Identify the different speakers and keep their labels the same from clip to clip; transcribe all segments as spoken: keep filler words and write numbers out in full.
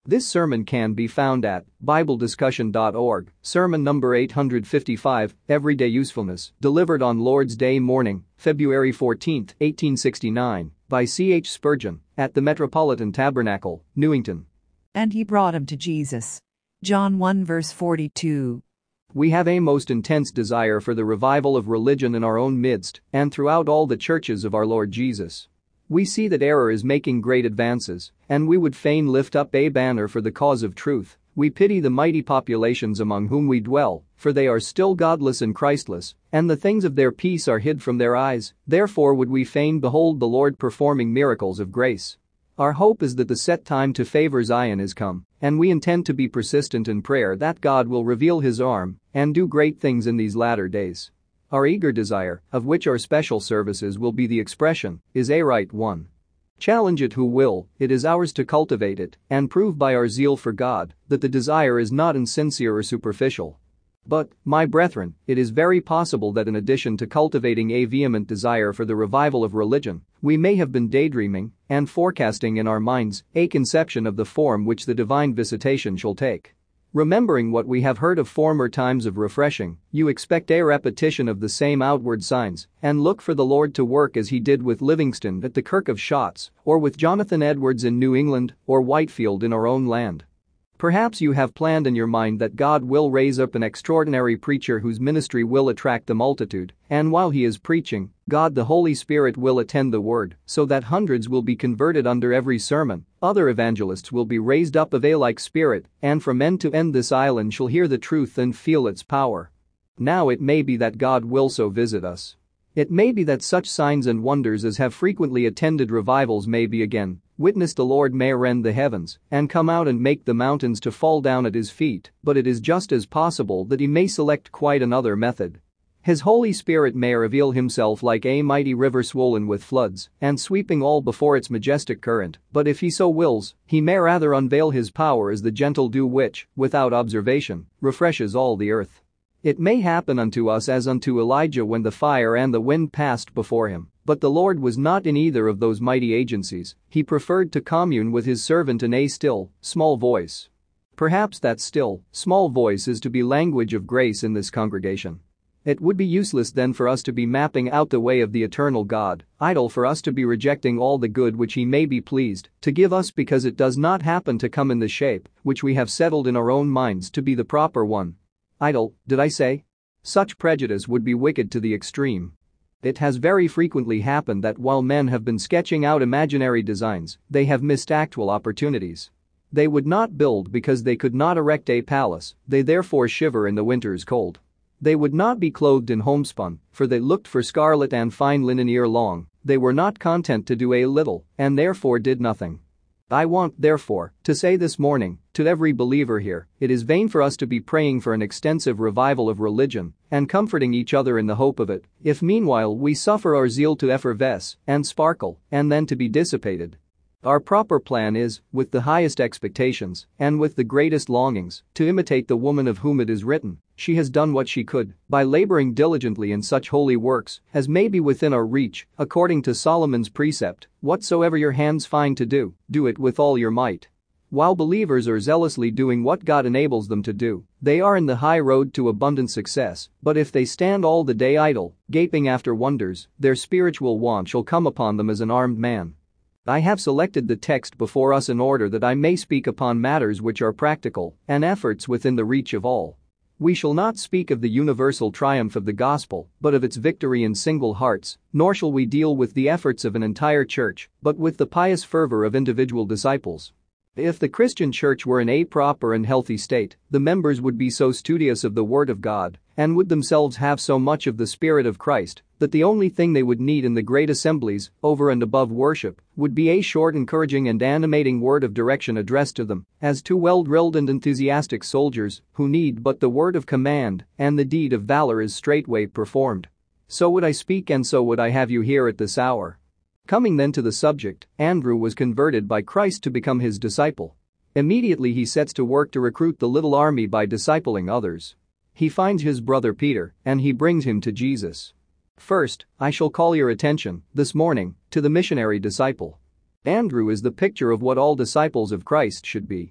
Speaker 1: This sermon can be found at bible discussion dot org, sermon number eight hundred fifty-five, Everyday Usefulness, delivered on Lord's Day morning, February fourteenth, eighteen sixty-nine, by C H Spurgeon, at the Metropolitan Tabernacle, Newington.
Speaker 2: And he brought him to Jesus. John one verse forty-two.
Speaker 1: We have a most intense desire for the revival of religion in our own midst and throughout all the churches of our Lord Jesus. We see that error is making great advances, and we would fain lift up a banner for the cause of truth. We pity the mighty populations among whom we dwell, for they are still godless and Christless, and the things of their peace are hid from their eyes. Therefore would we fain behold the Lord performing miracles of grace. Our hope is that the set time to favor Zion is come, and we intend to be persistent in prayer that God will reveal his arm and do great things in these latter days. Our eager desire, of which our special services will be the expression, is a right one. Challenge it who will, it is ours to cultivate it and prove by our zeal for God that the desire is not insincere or superficial. But, my brethren, it is very possible that in addition to cultivating a vehement desire for the revival of religion, we may have been daydreaming and forecasting in our minds a conception of the form which the divine visitation shall take. Remembering what we have heard of former times of refreshing, you expect a repetition of the same outward signs and look for the Lord to work as he did with Livingston at the Kirk of Shotts, or with Jonathan Edwards in New England, or Whitefield in our own land. Perhaps you have planned in your mind that God will raise up an extraordinary preacher whose ministry will attract the multitude, and while he is preaching, God the Holy Spirit will attend the word, so that hundreds will be converted under every sermon. Other evangelists will be raised up of a like spirit, and from end to end this island shall hear the truth and feel its power. Now it may be that God will so visit us. It may be that such signs and wonders as have frequently attended revivals may be again witnessed. The Lord may rend the heavens and come out and make the mountains to fall down at his feet, but it is just as possible that he may select quite another method. His Holy Spirit may reveal himself like a mighty river swollen with floods and sweeping all before its majestic current, but if he so wills, he may rather unveil his power as the gentle dew which, without observation, refreshes all the earth. It may happen unto us as unto Elijah when the fire and the wind passed before him, but the Lord was not in either of those mighty agencies. He preferred to commune with his servant in a still, small voice. Perhaps that still, small voice is to be language of grace in this congregation. It would be useless then for us to be mapping out the way of the eternal God, idle for us to be rejecting all the good which he may be pleased to give us because it does not happen to come in the shape which we have settled in our own minds to be the proper one. Idle, did I say? Such prejudice would be wicked to the extreme. It has very frequently happened that while men have been sketching out imaginary designs, they have missed actual opportunities. They would not build because they could not erect a palace, they therefore shiver in the winter's cold. They would not be clothed in homespun, for they looked for scarlet and fine linen ere long. They were not content to do a little, and therefore did nothing. I want, therefore, to say this morning, to every believer here, it is vain for us to be praying for an extensive revival of religion and comforting each other in the hope of it, if meanwhile we suffer our zeal to effervesce and sparkle and then to be dissipated. Our proper plan is, with the highest expectations and with the greatest longings, to imitate the woman of whom it is written, she has done what she could, by laboring diligently in such holy works as may be within our reach, according to Solomon's precept, whatsoever your hands find to do, do it with all your might. While believers are zealously doing what God enables them to do, they are in the high road to abundant success, but if they stand all the day idle, gaping after wonders, their spiritual want shall come upon them as an armed man. I have selected the text before us in order that I may speak upon matters which are practical and efforts within the reach of all. We shall not speak of the universal triumph of the gospel, but of its victory in single hearts, nor shall we deal with the efforts of an entire church, but with the pious fervor of individual disciples. If the Christian church were in a proper and healthy state, the members would be so studious of the Word of God and would themselves have so much of the Spirit of Christ that the only thing they would need in the great assemblies, over and above worship, would be a short, encouraging and animating word of direction addressed to them, as to well-drilled and enthusiastic soldiers who need but the word of command, and the deed of valor is straightway performed. So would I speak, and so would I have you here at this hour. Coming then to the subject, Andrew was converted by Christ to become his disciple. Immediately he sets to work to recruit the little army by discipling others. He finds his brother Peter, and he brings him to Jesus. First, I shall call your attention, this morning, to the missionary disciple. Andrew is the picture of what all disciples of Christ should be.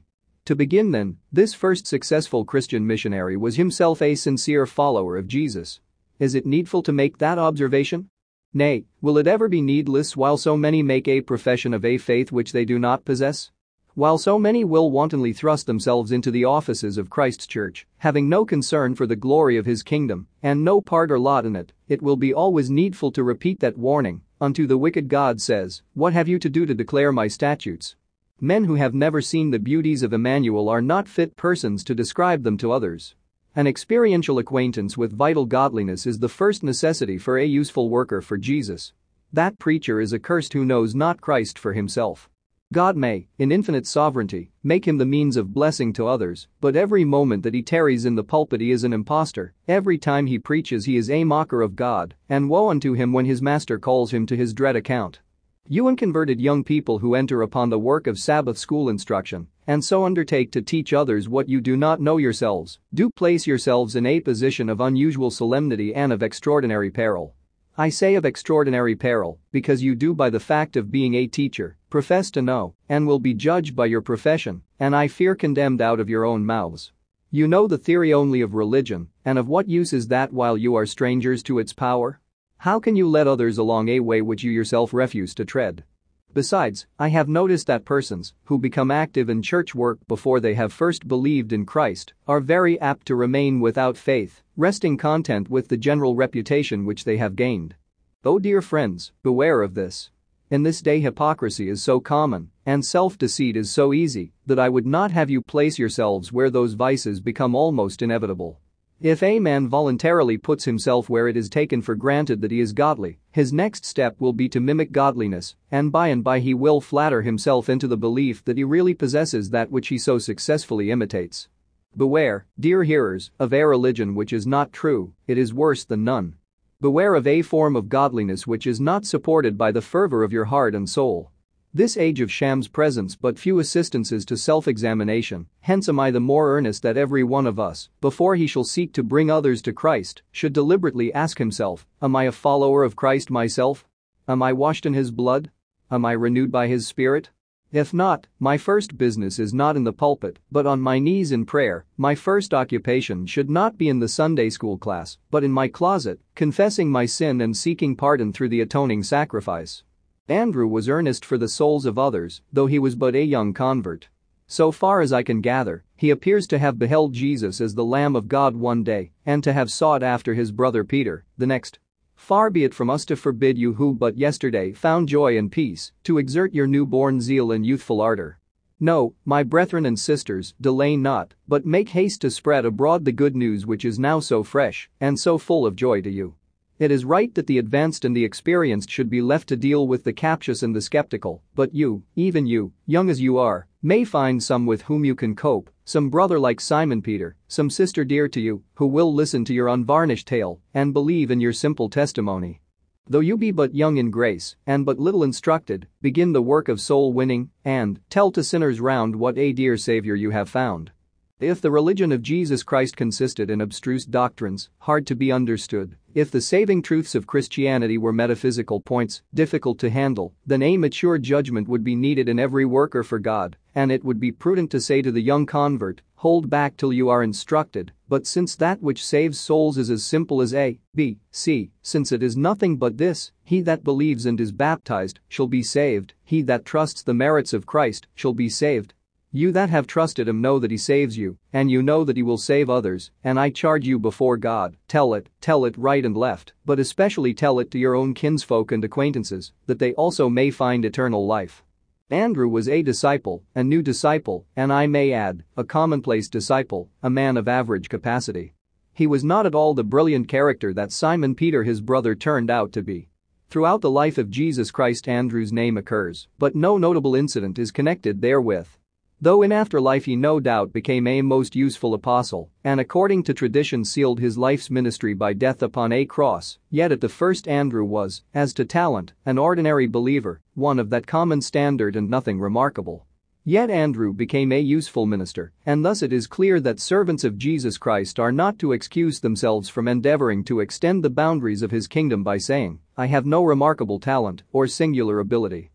Speaker 1: To begin then, this first successful Christian missionary was himself a sincere follower of Jesus. Is it needful to make that observation? Nay, will it ever be needless while so many make a profession of a faith which they do not possess? While so many will wantonly thrust themselves into the offices of Christ's church, having no concern for the glory of his kingdom, and no part or lot in it, it will be always needful to repeat that warning, unto the wicked God says, what have you to do to declare my statutes? Men who have never seen the beauties of Emmanuel are not fit persons to describe them to others. An experiential acquaintance with vital godliness is the first necessity for a useful worker for Jesus. That preacher is accursed who knows not Christ for himself. God may, in infinite sovereignty, make him the means of blessing to others, but every moment that he tarries in the pulpit he is an impostor, every time he preaches he is a mocker of God, and woe unto him when his master calls him to his dread account. You unconverted young people who enter upon the work of Sabbath school instruction, and so undertake to teach others what you do not know yourselves, do place yourselves in a position of unusual solemnity and of extraordinary peril. I say of extraordinary peril, because you do by the fact of being a teacher, profess to know, and will be judged by your profession, and I fear condemned out of your own mouths. You know the theory only of religion, and of what use is that while you are strangers to its power? How can you lead others along a way which you yourself refuse to tread? Besides, I have noticed that persons, who become active in church work before they have first believed in Christ, are very apt to remain without faith, resting content with the general reputation which they have gained. Oh dear friends, beware of this. In this day hypocrisy is so common, and self-deceit is so easy, that I would not have you place yourselves where those vices become almost inevitable. If a man voluntarily puts himself where it is taken for granted that he is godly, his next step will be to mimic godliness, and by and by he will flatter himself into the belief that he really possesses that which he so successfully imitates. Beware, dear hearers, of a religion which is not true, it is worse than none. Beware of a form of godliness which is not supported by the fervor of your heart and soul. This age of shams presents but few assistances to self-examination, hence am I the more earnest that every one of us, before he shall seek to bring others to Christ, should deliberately ask himself, am I a follower of Christ myself? Am I washed in his blood? Am I renewed by his Spirit? If not, my first business is not in the pulpit, but on my knees in prayer. My first occupation should not be in the Sunday school class, but in my closet, confessing my sin and seeking pardon through the atoning sacrifice. Andrew was earnest for the souls of others, though he was but a young convert. So far as I can gather, he appears to have beheld Jesus as the Lamb of God one day, and to have sought after his brother Peter, the next. Far be it from us to forbid you who but yesterday found joy and peace, to exert your new-born zeal and youthful ardor. No, my brethren and sisters, delay not, but make haste to spread abroad the good news which is now so fresh and so full of joy to you. It is right that the advanced and the experienced should be left to deal with the captious and the skeptical, but you, even you, young as you are, may find some with whom you can cope, some brother like Simon Peter, some sister dear to you, who will listen to your unvarnished tale and believe in your simple testimony. Though you be but young in grace and but little instructed, begin the work of soul winning and tell to sinners round what a dear Savior you have found. If the religion of Jesus Christ consisted in abstruse doctrines, hard to be understood, if the saving truths of Christianity were metaphysical points, difficult to handle, then a mature judgment would be needed in every worker for God, and it would be prudent to say to the young convert, hold back till you are instructed, but since that which saves souls is as simple as A, B, C, since it is nothing but this, he that believes and is baptized shall be saved, he that trusts the merits of Christ shall be saved. You that have trusted him know that he saves you, and you know that he will save others, and I charge you before God, tell it, tell it right and left, but especially tell it to your own kinsfolk and acquaintances, that they also may find eternal life. Andrew was a disciple, a new disciple, and I may add, a commonplace disciple, a man of average capacity. He was not at all the brilliant character that Simon Peter his brother turned out to be. Throughout the life of Jesus Christ Andrew's name occurs, but no notable incident is connected therewith. Though in afterlife he no doubt became a most useful apostle, and according to tradition sealed his life's ministry by death upon a cross, yet at the first Andrew was, as to talent, an ordinary believer, one of that common standard and nothing remarkable. Yet Andrew became a useful minister, and thus it is clear that servants of Jesus Christ are not to excuse themselves from endeavoring to extend the boundaries of his kingdom by saying, I have no remarkable talent or singular ability.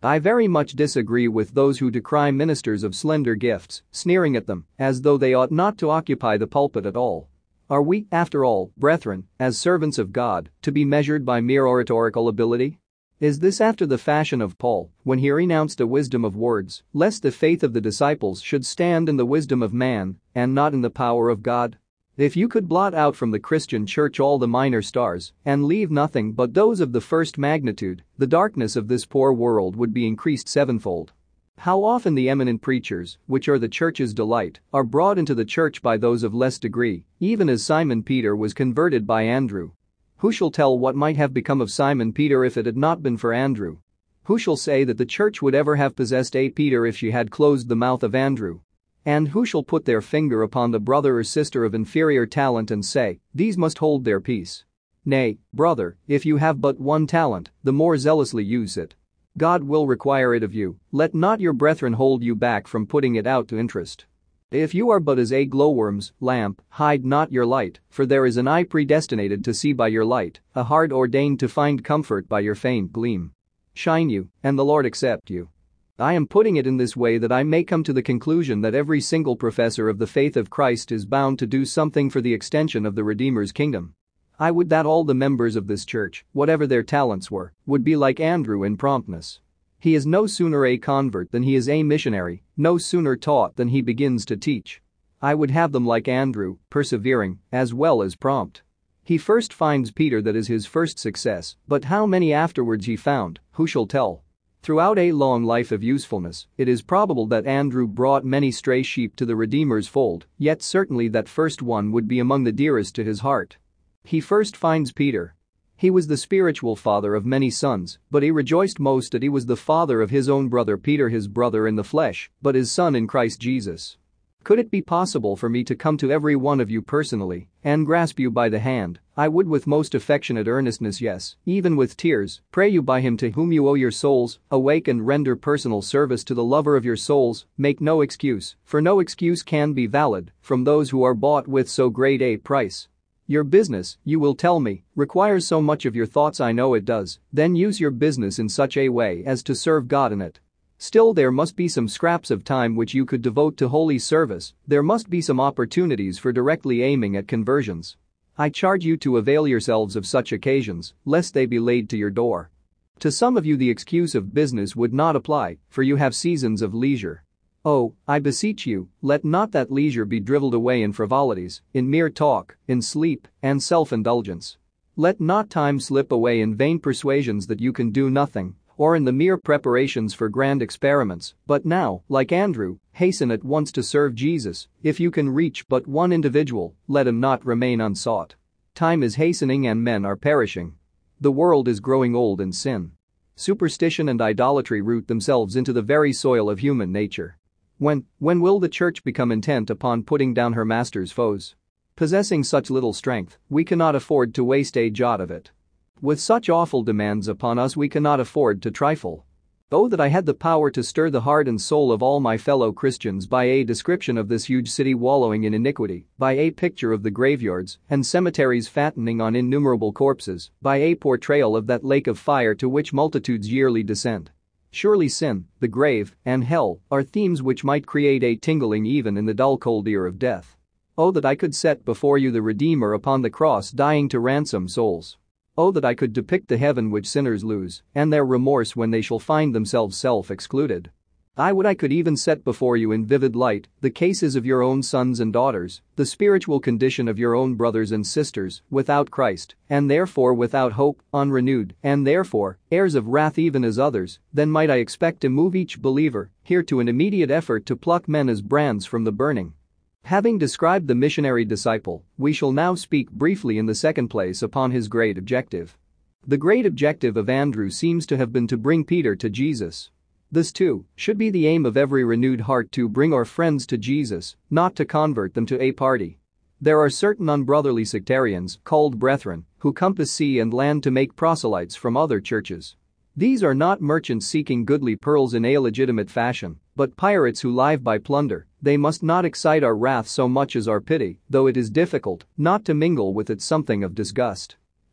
Speaker 1: I very much disagree with those who decry ministers of slender gifts, sneering at them as though they ought not to occupy the pulpit at all. Are we, after all, brethren, as servants of God, to be measured by mere oratorical ability? Is this after the fashion of Paul, when he renounced a wisdom of words, lest the faith of the disciples should stand in the wisdom of man, and not in the power of God? If you could blot out from the Christian church all the minor stars, and leave nothing but those of the first magnitude, the darkness of this poor world would be increased sevenfold. How often the eminent preachers, which are the church's delight, are brought into the church by those of less degree, even as Simon Peter was converted by Andrew. Who shall tell what might have become of Simon Peter if it had not been for Andrew? Who shall say that the church would ever have possessed a Peter if she had closed the mouth of Andrew? And who shall put their finger upon the brother or sister of inferior talent and say, these must hold their peace? Nay, brother, if you have but one talent, the more zealously use it. God will require it of you, let not your brethren hold you back from putting it out to interest. If you are but as a glowworm's lamp, hide not your light, for there is an eye predestinated to see by your light, a heart ordained to find comfort by your faint gleam. Shine you, and the Lord accept you. I am putting it in this way that I may come to the conclusion that every single professor of the faith of Christ is bound to do something for the extension of the Redeemer's kingdom. I would that all the members of this church, whatever their talents were, would be like Andrew in promptness. He is no sooner a convert than he is a missionary, no sooner taught than he begins to teach. I would have them like Andrew, persevering, as well as prompt. He first finds Peter, that is his first success, but how many afterwards he found, who shall tell? Throughout a long life of usefulness, it is probable that Andrew brought many stray sheep to the Redeemer's fold, yet certainly that first one would be among the dearest to his heart. He first finds Peter. He was the spiritual father of many sons, but he rejoiced most that he was the father of his own brother Peter, his brother in the flesh, but his son in Christ Jesus. Could it be possible for me to come to every one of you personally and grasp you by the hand, I would with most affectionate earnestness, yes, even with tears, pray you by him to whom you owe your souls, awake and render personal service to the lover of your souls, make no excuse, for no excuse can be valid, from those who are bought with so great a price. Your business, you will tell me, requires so much of your thoughts, I know it does, then use your business in such a way as to serve God in it. Still, there must be some scraps of time which you could devote to holy service, there must be some opportunities for directly aiming at conversions. I charge you to avail yourselves of such occasions, lest they be laid to your door. To some of you the excuse of business would not apply, for you have seasons of leisure. Oh, I beseech you, let not that leisure be drivelled away in frivolities, in mere talk, in sleep, and self-indulgence. Let not time slip away in vain persuasions that you can do nothing, or in the mere preparations for grand experiments, but now, like Andrew, hasten at once to serve Jesus. If you can reach but one individual, let him not remain unsought. Time is hastening and men are perishing. The world is growing old in sin. Superstition and idolatry root themselves into the very soil of human nature. When, when will the church become intent upon putting down her master's foes? Possessing such little strength, we cannot afford to waste a jot of it. With such awful demands upon us, we cannot afford to trifle. Oh, that I had the power to stir the heart and soul of all my fellow Christians by a description of this huge city wallowing in iniquity, by a picture of the graveyards and cemeteries fattening on innumerable corpses, by a portrayal of that lake of fire to which multitudes yearly descend. Surely sin, the grave, and hell are themes which might create a tingling even in the dull cold ear of death. Oh, that I could set before you the Redeemer upon the cross dying to ransom souls. Oh, that I could depict the heaven which sinners lose, and their remorse when they shall find themselves self-excluded. I would I could even set before you in vivid light the cases of your own sons and daughters, the spiritual condition of your own brothers and sisters, without Christ, and therefore without hope, unrenewed, and therefore heirs of wrath even as others. Then might I expect to move each believer here to an immediate effort to pluck men as brands from the burning. Having described the missionary disciple, we shall now speak briefly in the second place upon his great objective. The great objective of Andrew seems to have been to bring Peter to Jesus. This too should be the aim of every renewed heart, to bring our friends to Jesus, not to convert them to a party. There are certain unbrotherly sectarians, called brethren, who compass sea and land to make proselytes from other churches. These are not merchants seeking goodly pearls in a legitimate fashion, but pirates who live by plunder. They must not excite our wrath so much as our pity, though it is difficult not to mingle with it something of disgust.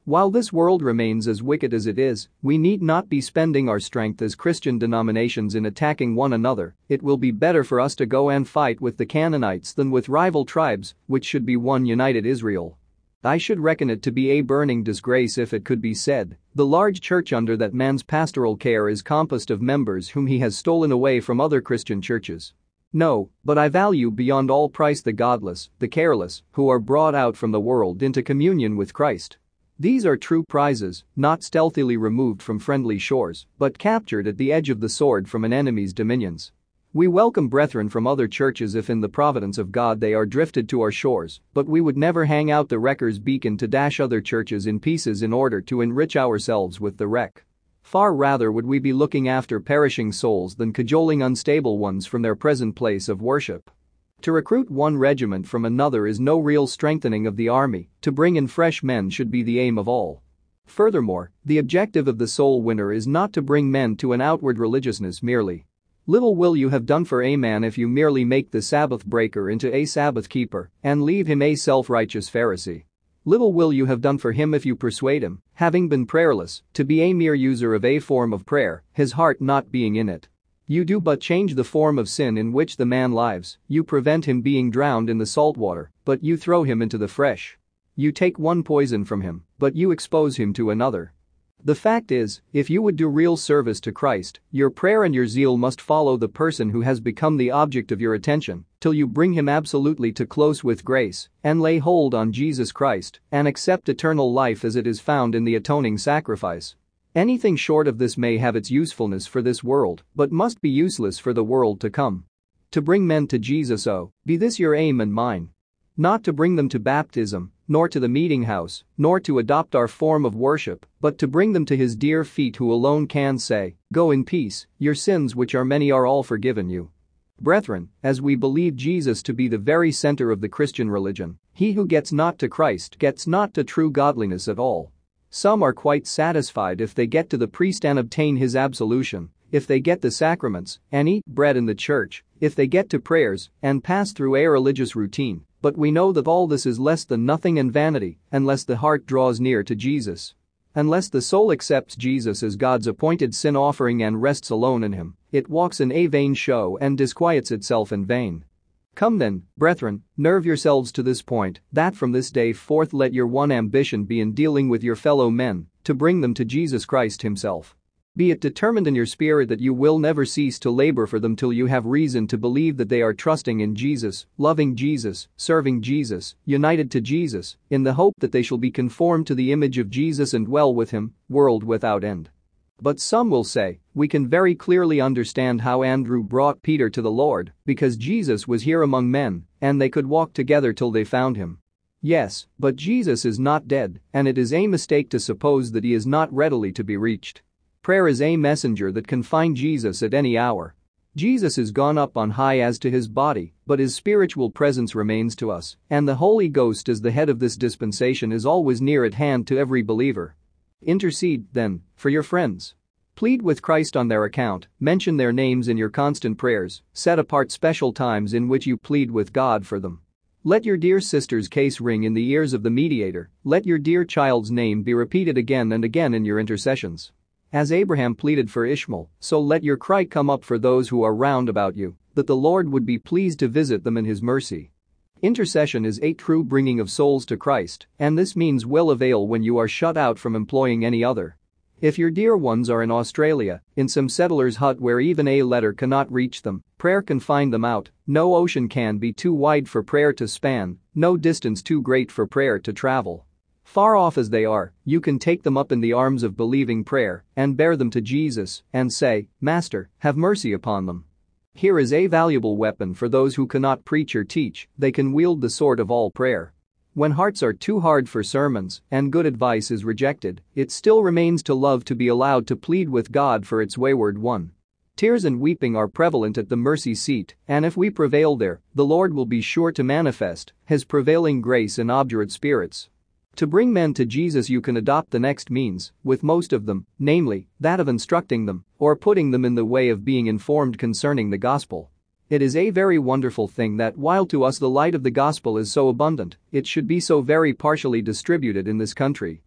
Speaker 1: While this world remains as wicked as it is, we need not be spending our strength as Christian denominations in attacking one another. It will be better for us to go and fight with the Canaanites than with rival tribes, which should be one united Israel. I should reckon it to be a burning disgrace if it could be said, the large church under that man's pastoral care is composed of members whom he has stolen away from other Christian churches. No, but I value beyond all price the godless, the careless, who are brought out from the world into communion with Christ. These are true prizes, not stealthily removed from friendly shores, but captured at the edge of the sword from an enemy's dominions. We welcome brethren from other churches if in the providence of God they are drifted to our shores, but we would never hang out the wrecker's beacon to dash other churches in pieces in order to enrich ourselves with the wreck. Far rather would we be looking after perishing souls than cajoling unstable ones from their present place of worship. To recruit one regiment from another is no real strengthening of the army, to bring in fresh men should be the aim of all. Furthermore, the objective of the soul winner is not to bring men to an outward religiousness merely. Little will you have done for a man if you merely make the Sabbath breaker into a Sabbath keeper and leave him a self-righteous Pharisee. Little will you have done for him if you persuade him, having been prayerless, to be a mere user of a form of prayer, his heart not being in it. You do but change the form of sin in which the man lives, you prevent him being drowned in the salt water, but you throw him into the fresh. You take one poison from him, but you expose him to another. The fact is, if you would do real service to Christ, your prayer and your zeal must follow the person who has become the object of your attention, till you bring him absolutely to close with grace, and lay hold on Jesus Christ, and accept eternal life as it is found in the atoning sacrifice. Anything short of this may have its usefulness for this world, but must be useless for the world to come. To bring men to Jesus, oh, be this your aim and mine. Not to bring them to baptism, nor to the meeting house, nor to adopt our form of worship, but to bring them to his dear feet who alone can say, "Go in peace, your sins which are many are all forgiven you." Brethren, as we believe Jesus to be the very center of the Christian religion, he who gets not to Christ gets not to true godliness at all. Some are quite satisfied if they get to the priest and obtain his absolution, if they get the sacraments and eat bread in the church, if they get to prayers and pass through a religious routine, but we know that all this is less than nothing and vanity unless the heart draws near to Jesus. Unless the soul accepts Jesus as God's appointed sin offering and rests alone in him, it walks in a vain show and disquiets itself in vain. Come then, brethren, nerve yourselves to this point, that from this day forth let your one ambition be in dealing with your fellow men, to bring them to Jesus Christ himself. Be it determined in your spirit that you will never cease to labor for them till you have reason to believe that they are trusting in Jesus, loving Jesus, serving Jesus, united to Jesus, in the hope that they shall be conformed to the image of Jesus and dwell with him, world without end. But some will say, we can very clearly understand how Andrew brought Peter to the Lord, because Jesus was here among men, and they could walk together till they found him. Yes, but Jesus is not dead, and it is a mistake to suppose that he is not readily to be reached. Prayer is a messenger that can find Jesus at any hour. Jesus is gone up on high as to his body, but his spiritual presence remains to us, and the Holy Ghost as the head of this dispensation is always near at hand to every believer. Intercede, then, for your friends. Plead with Christ on their account, mention their names in your constant prayers, set apart special times in which you plead with God for them. Let your dear sister's case ring in the ears of the mediator, let your dear child's name be repeated again and again in your intercessions. As Abraham pleaded for Ishmael, so let your cry come up for those who are round about you, that the Lord would be pleased to visit them in his mercy. Intercession is a true bringing of souls to Christ, and this means will avail when you are shut out from employing any other. If your dear ones are in Australia, in some settler's hut where even a letter cannot reach them, prayer can find them out. No ocean can be too wide for prayer to span, no distance too great for prayer to travel. Far off as they are, you can take them up in the arms of believing prayer and bear them to Jesus and say, "Master, have mercy upon them." Here is a valuable weapon for those who cannot preach or teach, they can wield the sword of all prayer. When hearts are too hard for sermons and good advice is rejected, it still remains to love to be allowed to plead with God for its wayward one. Tears and weeping are prevalent at the mercy seat, and if we prevail there, the Lord will be sure to manifest his prevailing grace in obdurate spirits. To bring men to Jesus you can adopt the next means, with most of them, namely, that of instructing them, or putting them in the way of being informed concerning the gospel. It is a very wonderful thing that while to us the light of the gospel is so abundant, it should be so very partially distributed in this country.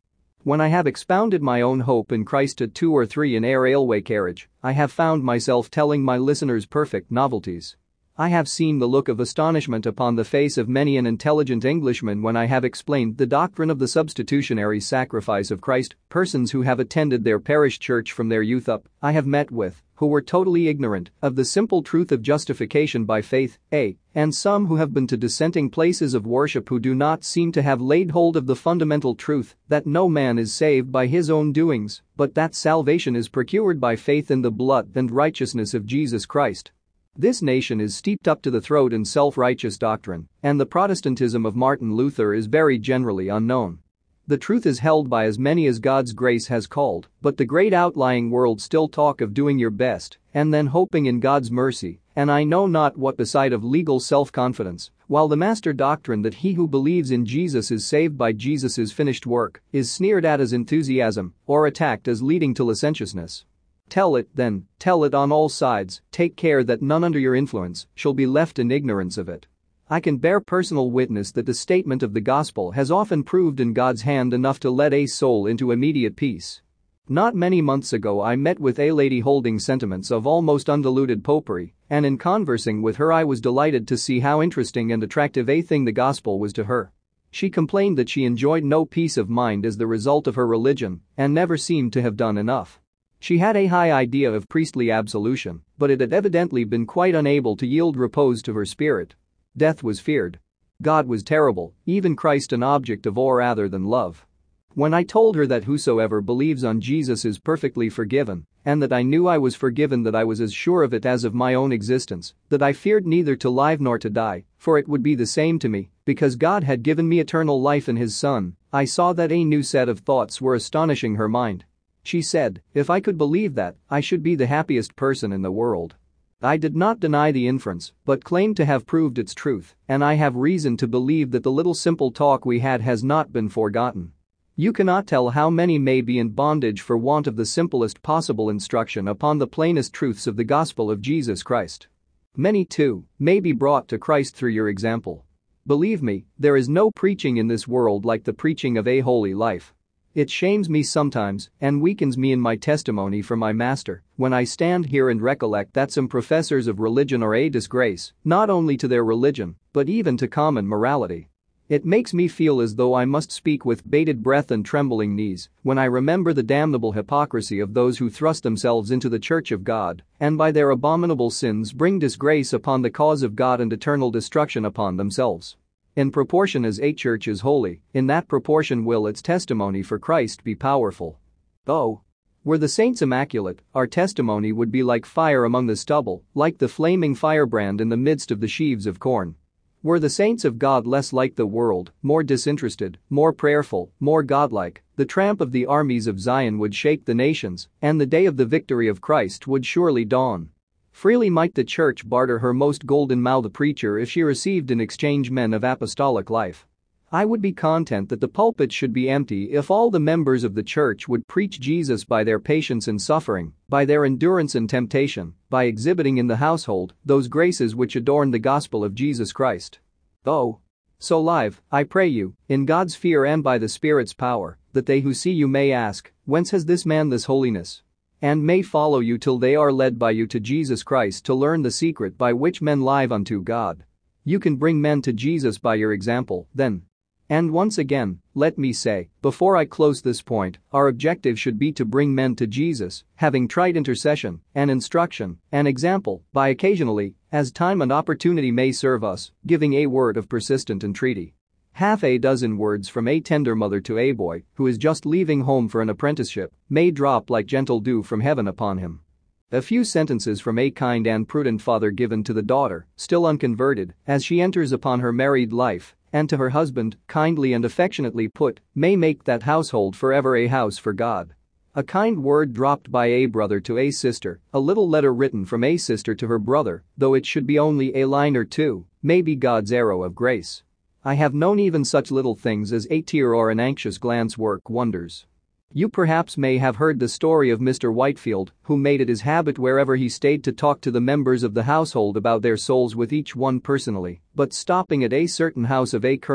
Speaker 1: When I have expounded my own hope in Christ to two or three in a railway carriage, I have found myself telling my listeners perfect novelties. I have seen the look of astonishment upon the face of many an intelligent Englishman when I have explained the doctrine of the substitutionary sacrifice of Christ. Persons who have attended their parish church from their youth up, I have met with, who were totally ignorant of the simple truth of justification by faith, a, and some who have been to dissenting places of worship who do not seem to have laid hold of the fundamental truth that no man is saved by his own doings, but that salvation is procured by faith in the blood and righteousness of Jesus Christ. This nation is steeped up to the throat in self-righteous doctrine, and the Protestantism of Martin Luther is very generally unknown. The truth is held by as many as God's grace has called, but the great outlying world still talk of doing your best and then hoping in God's mercy, and I know not what beside of legal self-confidence, while the master doctrine that he who believes in Jesus is saved by Jesus's finished work is sneered at as enthusiasm or attacked as leading to licentiousness. Tell it, then, tell it on all sides, take care that none under your influence shall be left in ignorance of it. I can bear personal witness that the statement of the gospel has often proved in God's hand enough to let a soul into immediate peace. Not many months ago I met with a lady holding sentiments of almost undiluted popery, and in conversing with her I was delighted to see how interesting and attractive a thing the gospel was to her. She complained that she enjoyed no peace of mind as the result of her religion and never seemed to have done enough. She had a high idea of priestly absolution, but it had evidently been quite unable to yield repose to her spirit. Death was feared. God was terrible, even Christ an object of awe rather than love. When I told her that whosoever believes on Jesus is perfectly forgiven, and that I knew I was forgiven, that I was as sure of it as of my own existence, that I feared neither to live nor to die, for it would be the same to me, because God had given me eternal life in His Son, I saw that a new set of thoughts were astonishing her mind. She said, if I could believe that, I should be the happiest person in the world. I did not deny the inference, but claimed to have proved its truth, and I have reason to believe that the little simple talk we had has not been forgotten. You cannot tell how many may be in bondage for want of the simplest possible instruction upon the plainest truths of the gospel of Jesus Christ. Many, too, may be brought to Christ through your example. Believe me, there is no preaching in this world like the preaching of a holy life. It shames me sometimes and weakens me in my testimony for my master when I stand here and recollect that some professors of religion are a disgrace, not only to their religion, but even to common morality. It makes me feel as though I must speak with bated breath and trembling knees when I remember the damnable hypocrisy of those who thrust themselves into the church of God and by their abominable sins bring disgrace upon the cause of God and eternal destruction upon themselves. In proportion as a church is holy, in that proportion will its testimony for Christ be powerful. Oh! Were the saints immaculate, our testimony would be like fire among the stubble, like the flaming firebrand in the midst of the sheaves of corn. Were the saints of God less like the world, more disinterested, more prayerful, more godlike, the tramp of the armies of Zion would shake the nations, and the day of the victory of Christ would surely dawn. Freely might the church barter her most golden-mouthed preacher if she received in exchange men of apostolic life. I would be content that the pulpit should be empty if all the members of the church would preach Jesus by their patience in suffering, by their endurance in temptation, by exhibiting in the household those graces which adorn the gospel of Jesus Christ. Oh! So live, I pray you, in God's fear and by the Spirit's power, that they who see you may ask, whence has this man this holiness? And may follow you till they are led by you to Jesus Christ to learn the secret by which men live unto God. You can bring men to Jesus by your example, then. And once again, let me say, before I close this point, our objective should be to bring men to Jesus, having tried intercession, and instruction, and example, by occasionally, as time and opportunity may serve us, giving a word of persistent entreaty. Half a dozen words from a tender mother to a boy who is just leaving home for an apprenticeship may drop like gentle dew from heaven upon him. A few sentences from a kind and prudent father given to the daughter, still unconverted, as she enters upon her married life, and to her husband, kindly and affectionately put, may make that household forever a house for God. A kind word dropped by a brother to a sister, a little letter written from a sister to her brother, though it should be only a line or two, may be God's arrow of grace. I have known even such little things as a tear or an anxious glance work wonders. You perhaps may have heard the story of Mister Whitefield, who made it his habit wherever he stayed to talk to the members of the household about their souls with each one personally, but stopping at a certain house of a colonel,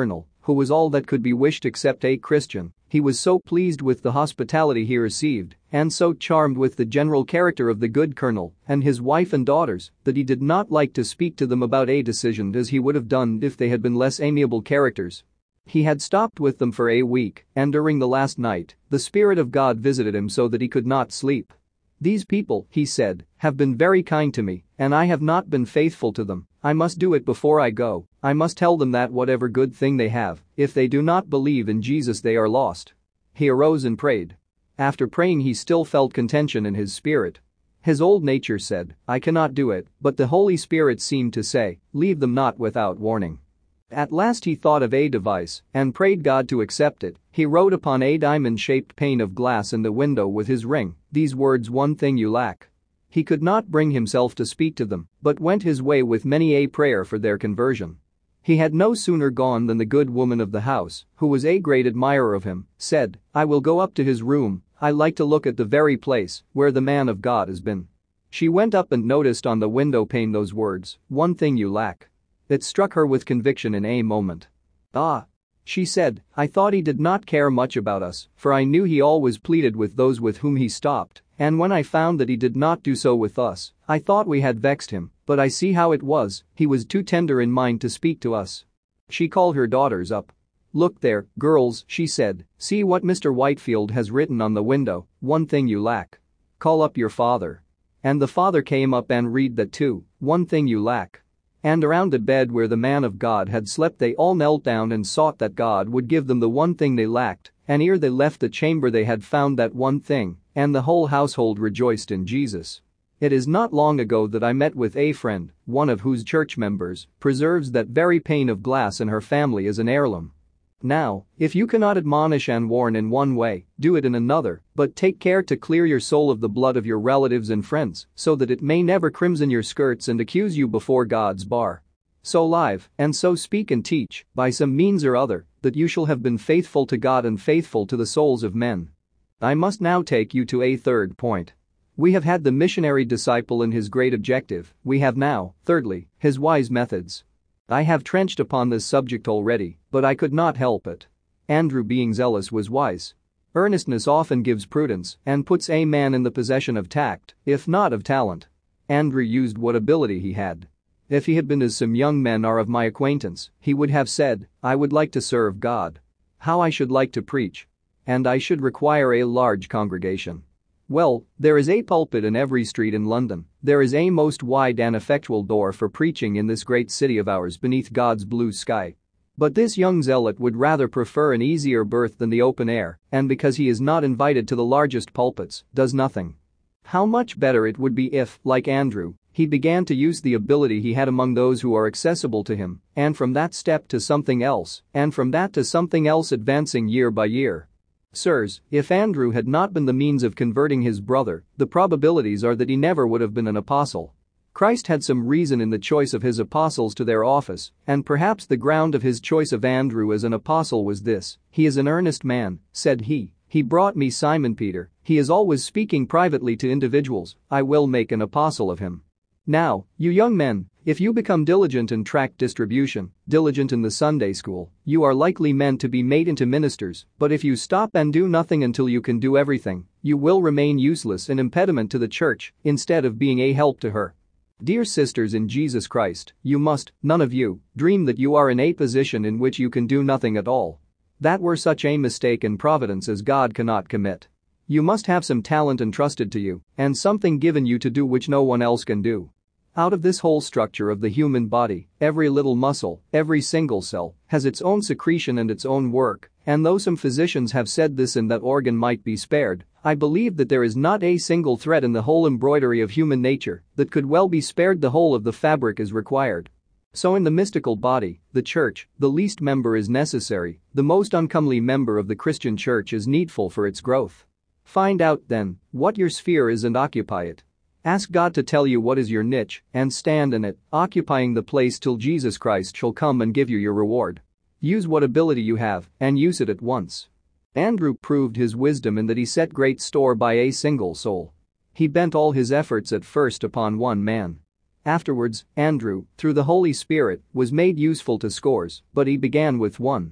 Speaker 1: who was all that could be wished except a Christian. He was so pleased with the hospitality he received and so charmed with the general character of the good colonel and his wife and daughters that he did not like to speak to them about a decision as he would have done if they had been less amiable characters. He had stopped with them for a week, and during the last night, the Spirit of God visited him so that he could not sleep. "These people," he said, "have been very kind to me, and I have not been faithful to them. I must do it before I go. I must tell them that whatever good thing they have, if they do not believe in Jesus they are lost." He arose and prayed. After praying he still felt contention in his spirit. His old nature said, "I cannot do it," but the Holy Spirit seemed to say, "Leave them not without warning." At last he thought of a device and prayed God to accept it. He wrote upon a diamond-shaped pane of glass in the window with his ring these words, "One thing you lack." He could not bring himself to speak to them, but went his way with many a prayer for their conversion. He had no sooner gone than the good woman of the house, who was a great admirer of him, said, "I will go up to his room. I like to look at the very place where the man of God has been." She went up and noticed on the window pane those words, "One thing you lack." It struck her with conviction in a moment. "Ah," she said, "I thought he did not care much about us, for I knew he always pleaded with those with whom he stopped, and when I found that he did not do so with us, I thought we had vexed him, but I see how it was, he was too tender in mind to speak to us." She called her daughters up. "Look there, girls," she said, "see what Mister Whitefield has written on the window, 'One thing you lack.' Call up your father." And the father came up and read that too, "One thing you lack." And around the bed where the man of God had slept they all knelt down and sought that God would give them the one thing they lacked, and ere they left the chamber they had found that one thing, and the whole household rejoiced in Jesus. It is not long ago that I met with a friend, one of whose church members preserves that very pane of glass in her family as an heirloom. Now, if you cannot admonish and warn in one way, do it in another, but take care to clear your soul of the blood of your relatives and friends, so that it may never crimson your skirts and accuse you before God's bar. So live, and so speak and teach, by some means or other, that you shall have been faithful to God and faithful to the souls of men. I must now take you to a third point. We have had the missionary disciple and his great objective, we have now, thirdly, his wise methods. I have trenched upon this subject already, but I could not help it. Andrew, being zealous, was wise. Earnestness often gives prudence and puts a man in the possession of tact, if not of talent. Andrew used what ability he had. If he had been as some young men are of my acquaintance, he would have said, "I would like to serve God. How I should like to preach. And I should require a large congregation. Well, there is a pulpit in every street in London, there is a most wide and effectual door for preaching in this great city of ours beneath God's blue sky. But this young zealot would rather prefer an easier berth than the open air, and because he is not invited to the largest pulpits, does nothing. How much better it would be if, like Andrew, he began to use the ability he had among those who are accessible to him, and from that step to something else, and from that to something else, advancing year by year. Sirs, if Andrew had not been the means of converting his brother, the probabilities are that he never would have been an apostle. Christ had some reason in the choice of his apostles to their office, and perhaps the ground of his choice of Andrew as an apostle was this: "He is an earnest man," said he. "He brought me Simon Peter. He is always speaking privately to individuals. I will make an apostle of him." Now, you young men, if you become diligent in tract distribution, diligent in the Sunday school, you are likely men to be made into ministers, but if you stop and do nothing until you can do everything, you will remain useless and impediment to the church instead of being a help to her. Dear sisters in Jesus Christ, you must, none of you, dream that you are in a position in which you can do nothing at all. That were such a mistake in providence as God cannot commit. You must have some talent entrusted to you, and something given you to do which no one else can do. Out of this whole structure of the human body, every little muscle, every single cell, has its own secretion and its own work, and though some physicians have said this and that organ might be spared, I believe that there is not a single thread in the whole embroidery of human nature that could well be spared. The whole of the fabric is required. So in the mystical body, the church, the least member is necessary, the most uncomely member of the Christian church is needful for its growth. Find out, then, what your sphere is and occupy it. Ask God to tell you what is your niche, and stand in it, occupying the place till Jesus Christ shall come and give you your reward. Use what ability you have, and use it at once. Andrew proved his wisdom in that he set great store by a single soul. He bent all his efforts at first upon one man. Afterwards, Andrew, through the Holy Spirit, was made useful to scores, but he began with one.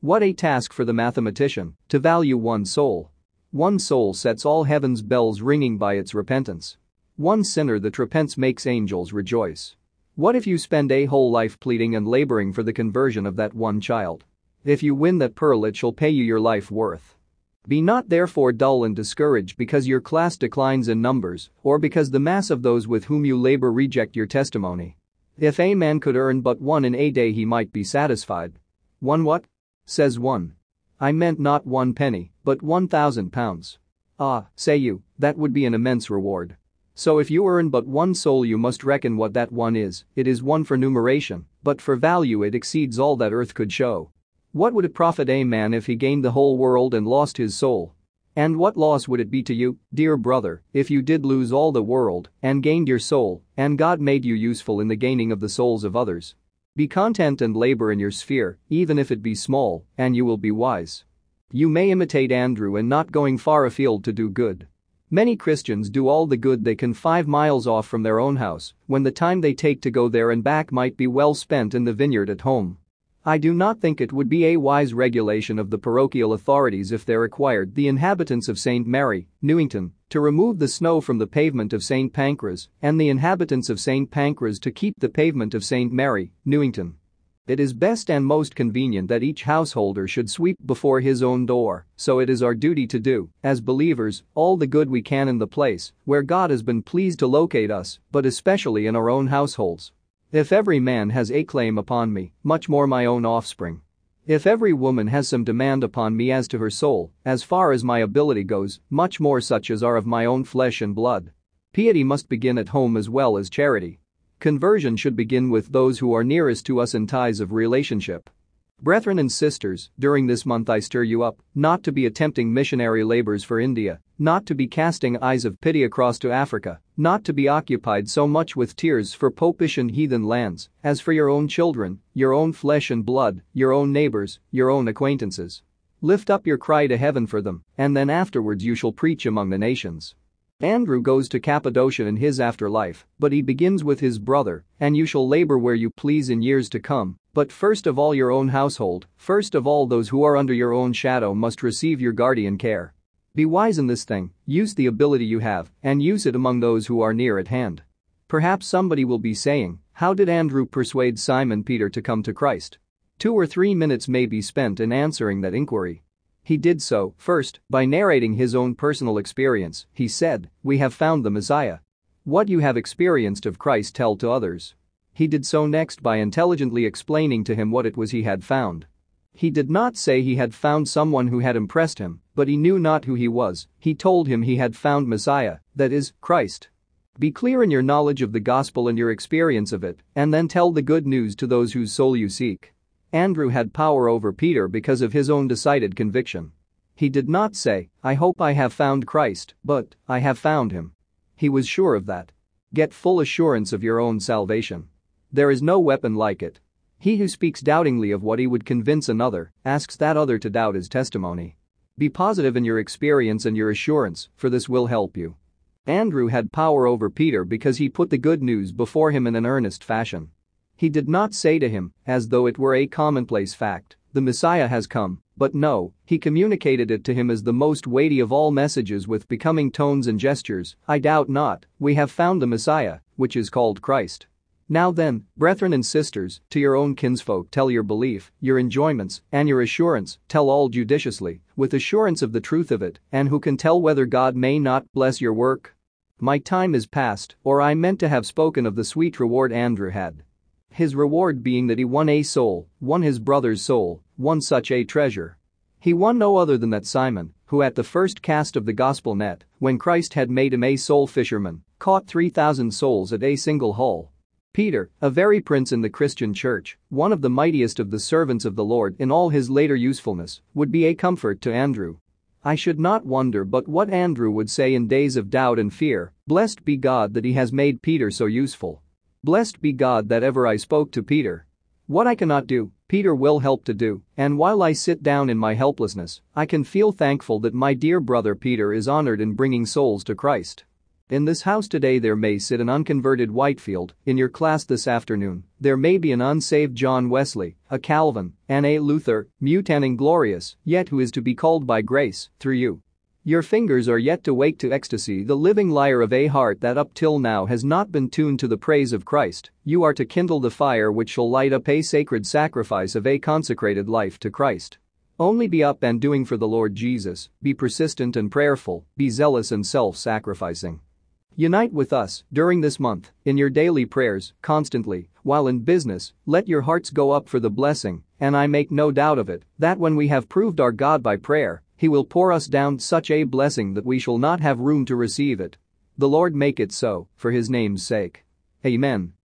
Speaker 1: What a task for the mathematician, to value one soul. One soul sets all heaven's bells ringing by its repentance. One sinner that repents makes angels rejoice. What if you spend a whole life pleading and laboring for the conversion of that one child? If you win that pearl, it shall pay you your life worth. Be not therefore dull and discouraged because your class declines in numbers, or because the mass of those with whom you labor reject your testimony. If a man could earn but one in a day, he might be satisfied. One what? Says one. I meant not one penny, but one thousand pounds. Ah, say you, that would be an immense reward. So if you earn but one soul, you must reckon what that one is. It is one for numeration, but for value it exceeds all that earth could show. What would it profit a man if he gained the whole world and lost his soul? And what loss would it be to you, dear brother, if you did lose all the world and gained your soul, and God made you useful in the gaining of the souls of others? Be content and labor in your sphere, even if it be small, and you will be wise. You may imitate Andrew in not going far afield to do good. Many Christians do all the good they can five miles off from their own house, when the time they take to go there and back might be well spent in the vineyard at home. I do not think it would be a wise regulation of the parochial authorities if they required the inhabitants of Saint Mary, Newington, to remove the snow from the pavement of Saint Pancras, and the inhabitants of Saint Pancras to keep the pavement of Saint Mary, Newington. It is best and most convenient that each householder should sweep before his own door, so it is our duty to do, as believers, all the good we can in the place where God has been pleased to locate us, but especially in our own households. If every man has a claim upon me, much more my own offspring. If every woman has some demand upon me as to her soul, as far as my ability goes, much more such as are of my own flesh and blood. Piety must begin at home as well as charity. Conversion should begin with those who are nearest to us in ties of relationship. Brethren and sisters, during this month I stir you up, not to be attempting missionary labors for India, not to be casting eyes of pity across to Africa, not to be occupied so much with tears for popish and heathen lands, as for your own children, your own flesh and blood, your own neighbors, your own acquaintances. Lift up your cry to heaven for them, and then afterwards you shall preach among the nations. Andrew goes to Cappadocia in his afterlife, but he begins with his brother, and you shall labor where you please in years to come, but first of all your own household, first of all those who are under your own shadow must receive your guardian care. Be wise in this thing, use the ability you have, and use it among those who are near at hand. Perhaps somebody will be saying, how did Andrew persuade Simon Peter to come to Christ? Two or three minutes may be spent in answering that inquiry. He did so, first, by narrating his own personal experience. He said, we have found the Messiah. What you have experienced of Christ tell to others. He did so next by intelligently explaining to him what it was he had found. He did not say he had found someone who had impressed him, but he knew not who he was. He told him he had found Messiah, that is, Christ. Be clear in your knowledge of the gospel and your experience of it, and then tell the good news to those whose soul you seek. Andrew had power over Peter because of his own decided conviction. He did not say, I hope I have found Christ, but, I have found him. He was sure of that. Get full assurance of your own salvation. There is no weapon like it. He who speaks doubtingly of what he would convince another, asks that other to doubt his testimony. Be positive in your experience and your assurance, for this will help you. Andrew had power over Peter because he put the good news before him in an earnest fashion. He did not say to him, as though it were a commonplace fact, the Messiah has come, but no, he communicated it to him as the most weighty of all messages with becoming tones and gestures. I doubt not, we have found the Messiah, which is called Christ. Now then, brethren and sisters, to your own kinsfolk tell your belief, your enjoyments, and your assurance, tell all judiciously, with assurance of the truth of it, and who can tell whether God may not bless your work? My time is past, or I meant to have spoken of the sweet reward Andrew had. His reward being that he won a soul, won his brother's soul, won such a treasure. He won no other than that Simon, who at the first cast of the gospel net, when Christ had made him a soul fisherman, caught three thousand souls at a single haul. Peter, a very prince in the Christian church, one of the mightiest of the servants of the Lord in all his later usefulness, would be a comfort to Andrew. I should not wonder but what Andrew would say in days of doubt and fear, blessed be God that he has made Peter so useful. Blessed be God that ever I spoke to Peter. What I cannot do, Peter will help to do, and while I sit down in my helplessness, I can feel thankful that my dear brother Peter is honored in bringing souls to Christ. In this house today there may sit an unconverted Whitefield, in your class this afternoon, there may be an unsaved John Wesley, a Calvin, an A. Luther, mute and inglorious, yet who is to be called by grace, through you. Your fingers are yet to wake to ecstasy the living lyre of a heart that up till now has not been tuned to the praise of Christ. You are to kindle the fire which shall light up a sacred sacrifice of a consecrated life to Christ. Only be up and doing for the Lord Jesus, be persistent and prayerful, be zealous and self-sacrificing. Unite with us, during this month, in your daily prayers, constantly, while in business, let your hearts go up for the blessing, and I make no doubt of it, that when we have proved our God by prayer, He will pour us down such a blessing that we shall not have room to receive it. The Lord make it so, for His name's sake. Amen.